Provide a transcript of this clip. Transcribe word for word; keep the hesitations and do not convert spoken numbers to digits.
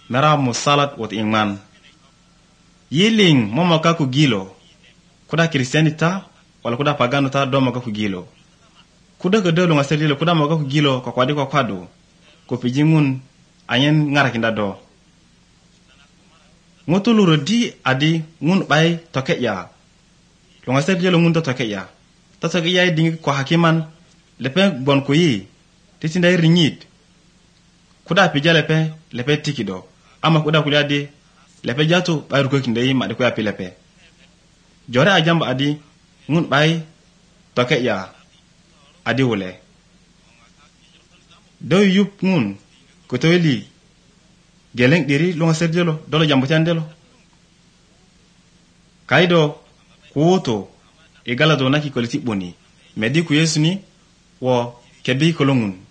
mera musalat wot ingman. Yiling momo ka ku gilo. Kuda kristianita wala kuda pagano ta do moka ku gilo. Kuda ke dolo ngaselilo kuda moka ku gilo ko kwadi ko kwado. Ko pijingun ayen ngara kinda do. Ngotulu di adi ngun bay toke ya. Lo ngaselilo ngun to toke ya. Ta toke ya dingi ko hakiman lepe bon ko yi. Titinda ringit. Kuda pija lepe lepe tikido. Ama kuda kuliade lepe jato bayru ko kinde yi ma de ko ya lepe. Jore ajamba adi ngun bay toke ya adi wole. Do yup ngun ko toyli geleng diri lo ngaselilo dolo jambo chandelo. Kaido kuoto igala do naki koliti boni. Medi ku Yesu ni wo kebi kolongun.